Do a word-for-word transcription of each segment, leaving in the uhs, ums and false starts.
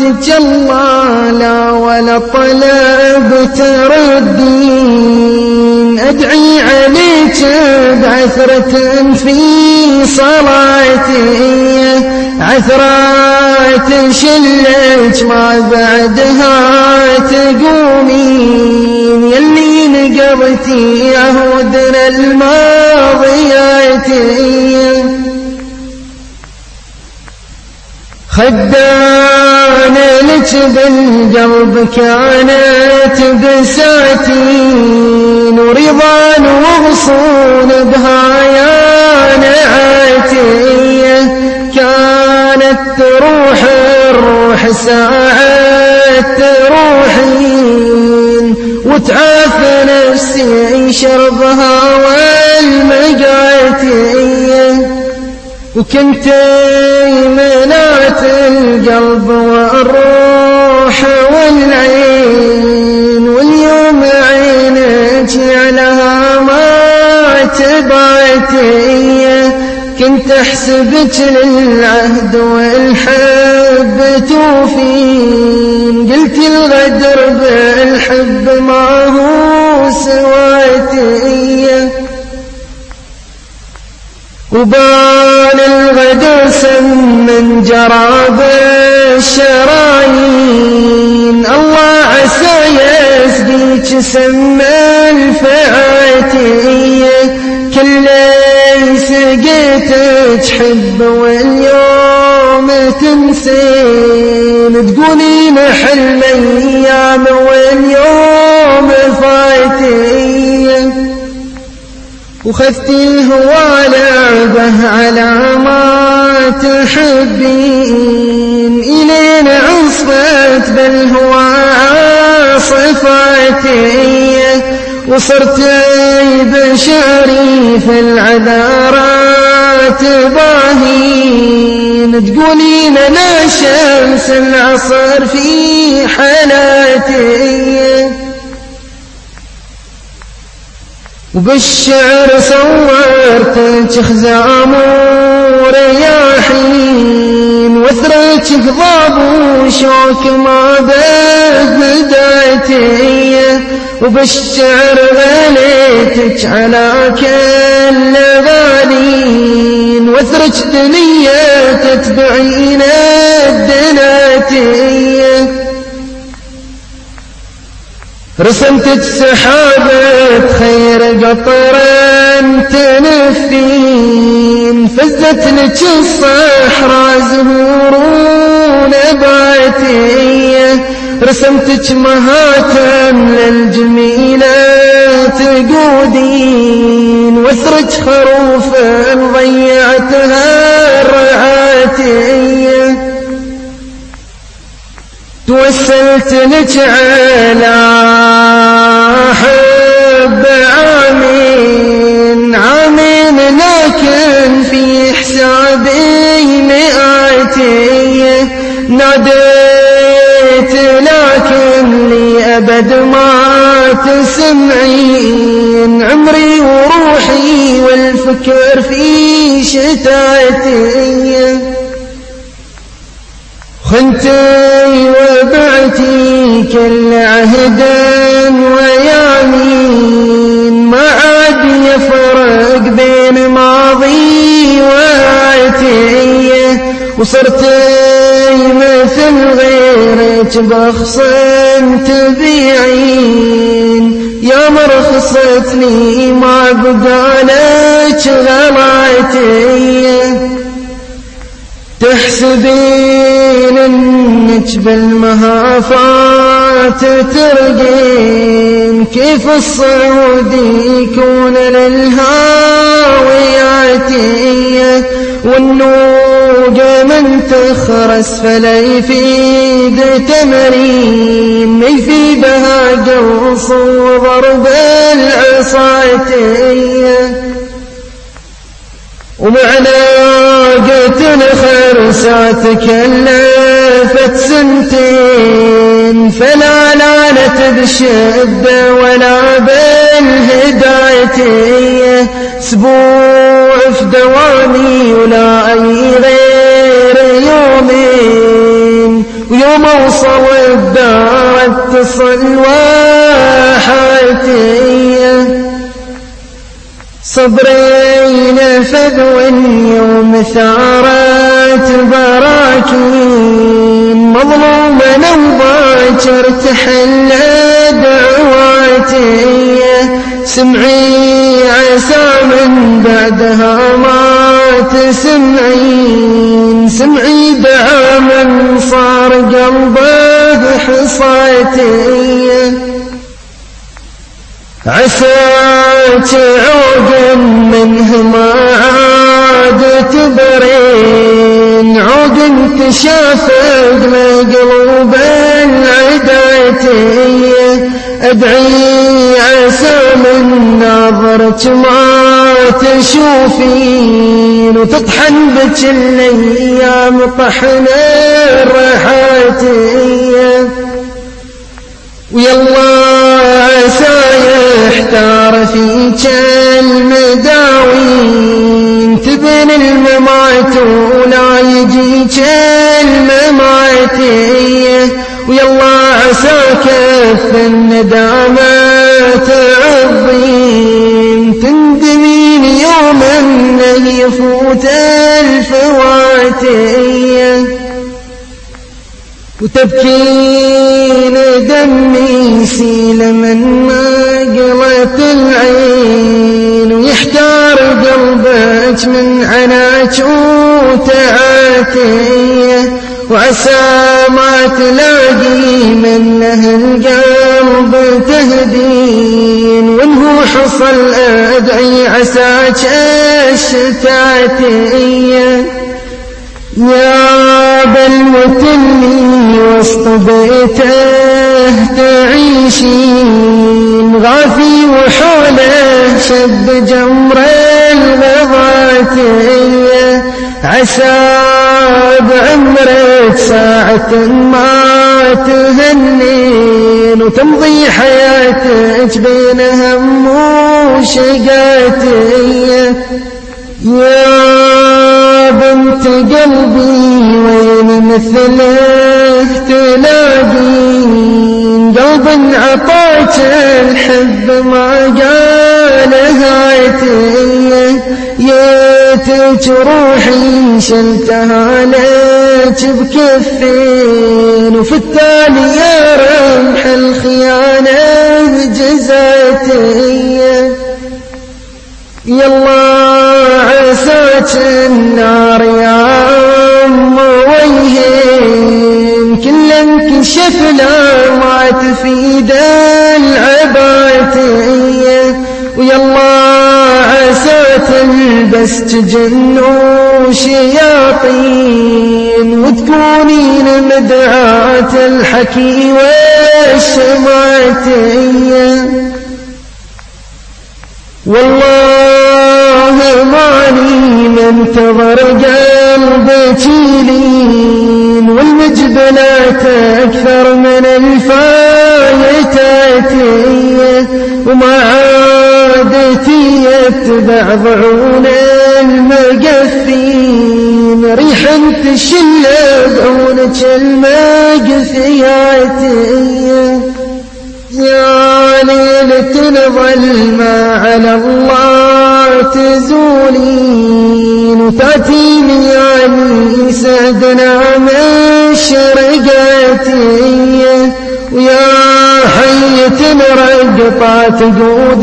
جلالا ولا طلب تردين، أدعي عليك بعثرة في صلاتي، عثرات شلك ما بعدها تقومين، يلي نقضتي عهودنا الماضياتي. خدانا لك بالقلب كانت بساتين، ورضان وغصون بها يا نعاتي، كانت تروح الروح ساعات تروحين، وتعافى نفسي شربها والمقاتي، وكنتي منات القلب والروح والعين، واليوم عينك علىها ما تبعتي، كنت احسبك للعهد والحب توفين، قلت الغدر بالحب ما هو سواتي، وبال الغدر سمن جرى بالشرايين، الله عسى يسقيك سم الفعاتي، كل سقيتك حب واليوم تنسين، تقولين حلم ايام واليوم فاتي، وخذتي الهوى لعبه على ما تحبين، إلين عصفت بالهوى عاصفاتي، وصرتي بشعري في العذارات باهين، تقولين أنا شمس العصر في حالاتي، وبالشعر صورتك خزام ورياحين، وثرتك ضاب وشوك ما بهداتي، وبالشعر غليتك على كل غالين، وثرك دنيا تتبعين الدناتي، رسمتك سحابة خير قطرا تنفين، فزت لك الصحراء زهور ونباتي، رسمتك مهاتم للجميلات تقودين، وثرك خروفا ضيعتها الرعاتي، توسلت لك على حب عامين عامين، لكن في حسابي مئاتي، ناديت لكن لي أبد ما تسمعين، عمري وروحي والفكر في شتاتي، خنتي وبعتي كل عهد ويمين، ما عاد يفرق بين ماضي وآتي، وصرتي مثل غيرك بخصم تبيعين، يا مرخصت لي ما بقالك غلاتي، تحسبين انك بالمهافات ترقين، كيف الصعود يكون للهاويات، والنوقة من تخرس فلا يفيد تمرين، ما يفيدها قرص وضرب العصاتي، ومعناقة خرسات كلفت سنتين، فلا لانت بالشدة ولا بالهداية، اسبوع في دوامي ولا اي غير يومين، ويوم أوصل الدار اتصل واحاتي صبري نفذ واليوم ثارت براكين مظلوما وباكر تحلى دعواتي سمعي عسى من بعدها ما تسمعين سمعي دعا من صار قلبه حصاتي عساك عود منه ما عاد تبرين عود تشافق لقلوب العداتي أدعي عسى من نظرك ما تشوفين وتطحن بك الأيام طحن الرحاتي ويلا عسى يحتار فيك المداوين تبن الممات ولا يجيك المماتي ويلا عسى كف الندامة تعظين تندمين يوم انه يفوت الفواتي وتبكين دمي يسيل من ما قلت العين ويحتار قلبك من عناك وتعاتي وعسى ما تلاقي منه القلب تهدين وانه حصل أدعي عساك الشتاتي يا بالموت اللي وسط بيته تعيشين غافي وحوله شب جمر الغضاتي عسى بعمرك ساعة ما تهنين وتمضي حياتك بين هم وشقاتي يا بنت قلبي وين مثله تلاقين قلب عطاك الحب ما قال هاتي ياتك روحي شلتها لك بكفين وفي التالي يا رمح الخيانة جزاتي يلا عساك النار يا أم ويهين كل انكشف لا ما تفيد العباتية ويلا عسى تلبس جن وشياطين وتكونين مدعاة الحكي والشماتية والله ماني منتظر قلبك يلين والمجبلات أكثر من الفايتاتي وما عادتي يتبع ضعون المقفين ريحا تشل بعونك المقفياتي يا ليلة الظلمة على الله تزولين وتأتيني يعني سعدنا من شرقاتي ويا حية رقطات قود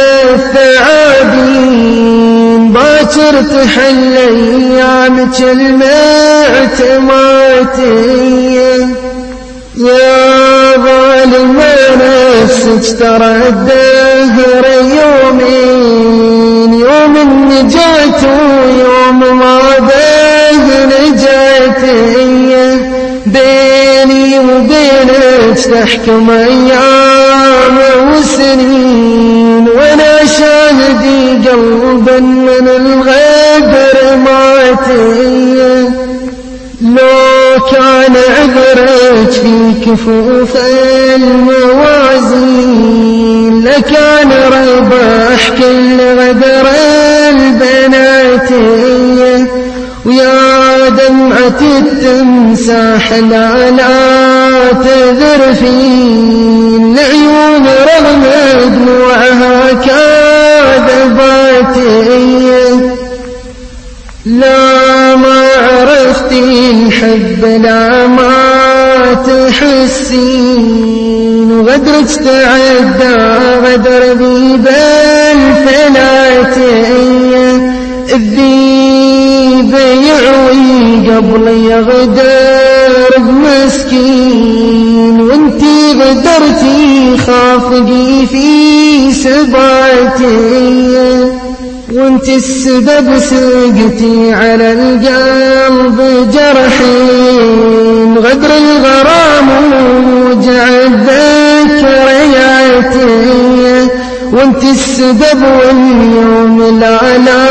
الثعابين باكر تحل أيامك المعتماتي يا ظالم نفسك ترى الدهر يومين يوم النجاة ويوم ما به نجاتي بيني وبينك تحكم أيام وسنين وانا شاهدي قلبا من الغدر ماتي لو كان عذرك في كفوف الموازين لكان رباح كل غدر البناتي ويا دمعة التمساح لا لا تذر في العيون رغم دموعها كاذبات. لا ما عرفتي الحب لا ما تحسين وغدرك تعدى غدر ذي بالفلاتية. الذيب يعوي قبل يغدر بمسكين وانتي غدرتي خافقي في سباتي وانتي السبب سقتي على القلب جرحين. غدر الغرام وجع الذكرياتي وانتي السبب واليوم لا لا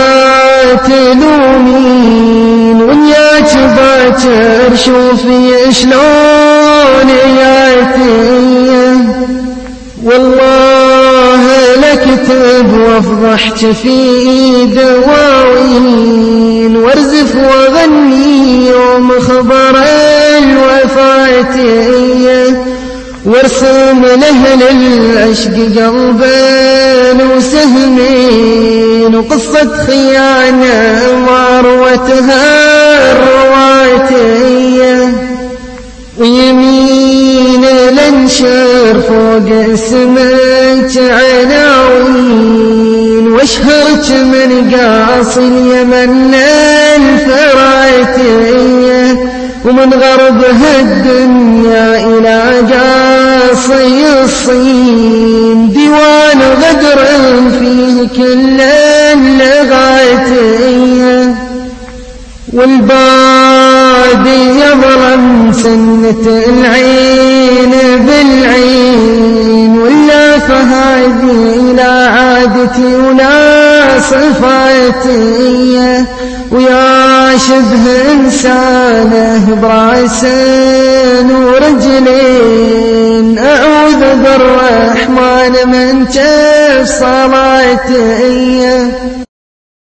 تلومين. وياك باكر شوفي شلون ياتي والله لكتب وافضحت في دواوين وارزف واغني يوم خبر الوفاتية وارسم لأهل العشق قلبين وسهمين وقصة خيانة وروتها الرواتية ويمين لنشر فوق اسمك عناوين واشهرك من قاص اليمن الفراتية ومن غربها الدنيا إلى قاصي الصين ديوان غدر فيه كل اللغاتية. والبادي يظلم سنة العين بالعين ولا فهذه لا عادتي ولا صفاتي ويا شبه إنسانه براسين ورجلين أعوذ بالرحمن من جف صلاتي.